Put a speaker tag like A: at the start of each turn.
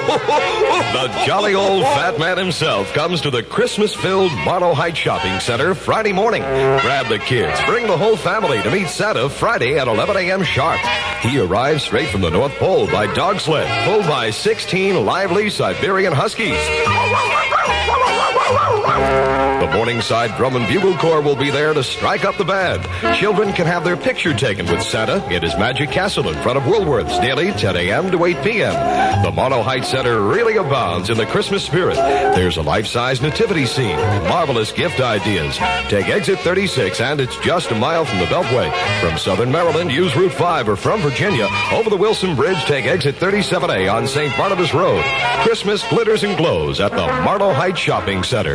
A: The jolly old fat man himself comes to the Christmas-filled Marlow Heights Shopping Center Friday morning. Grab the kids, bring the whole family to meet Santa Friday at 11 a.m. sharp. He arrives straight from the North Pole by dog sled, pulled by 16 lively Siberian Huskies. The Morningside Drum and Bugle Corps will be there to strike up the band. Children can have their picture taken with Santa in his Magic Castle in front of Woolworth's daily 10 a.m. to 8 p.m. The Marlow Heights Center really abounds in the Christmas spirit. There's a life-size nativity scene, marvelous gift ideas. Take exit 36 and it's just a mile from the Beltway. From Southern Maryland, use Route 5, or from Virginia, over the Wilson Bridge, take exit 37A on St. Barnabas Road. Christmas glitters and glows at the Marlow Heights Shopping Center.